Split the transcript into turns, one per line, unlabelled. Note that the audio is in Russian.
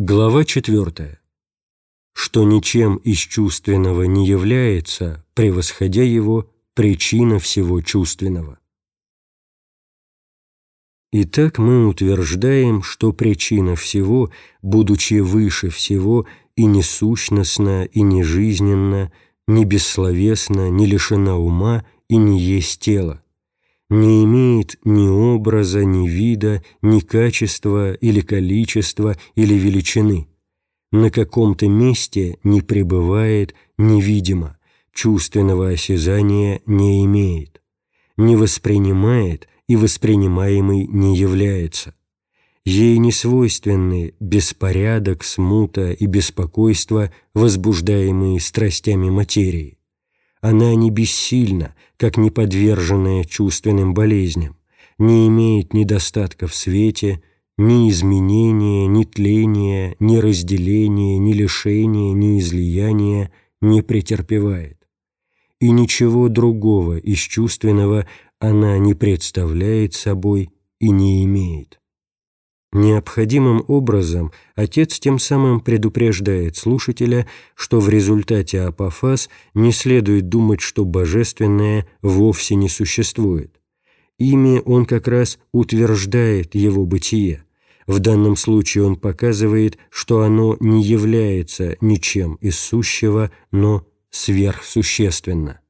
Глава 4. Что ничем из чувственного не является, превосходя его, причина всего чувственного. Итак, мы утверждаем, что причина всего, будучи выше всего, и не сущностна, и не жизненна, не бессловесна, не лишена ума и не есть тело, не имеет ни образа, ни вида, ни качества или количества или величины, на каком-то месте не пребывает невидимо, чувственного осязания не имеет, не воспринимает и воспринимаемый не является. Ей не свойственны беспорядок, смута и беспокойство, возбуждаемые страстями материи. Она не бессильна, как неподверженная чувственным болезням, не имеет недостатка в свете, ни изменения, ни тления, ни разделения, ни лишения, ни излияния не претерпевает. И ничего другого из чувственного она не представляет собой и не имеет. Необходимым образом отец тем самым предупреждает слушателя, что в результате апофаз не следует думать, что божественное вовсе не существует. Ими он как раз утверждает его бытие. В данном случае он показывает, что оно не является ничем из сущего, но сверхсущественно.